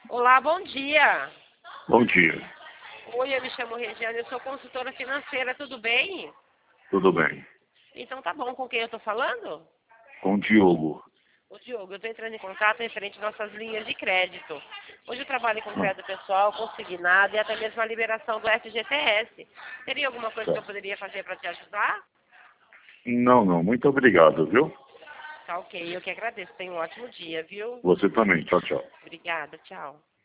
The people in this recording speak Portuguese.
Olá, bom dia. Bom dia. Oi, eu me chamo Regiane, eu sou consultora financeira, tudo bem? Tudo bem? Então tá bom, com quem eu tô falando? Com o Diogo. O Diogo, eu tô entrando em contato referente às nossas linhas de crédito. Hoje eu trabalho com Ah, crédito pessoal, consignado e até mesmo a liberação do FGTS. Teria alguma coisa que eu certo. poderia fazer para te ajudar? Não. Muito obrigado, viu? Tá ok, eu que agradeço. Tenha um ótimo dia, viu? Você também. Tchau, tchau. Obrigada, tchau.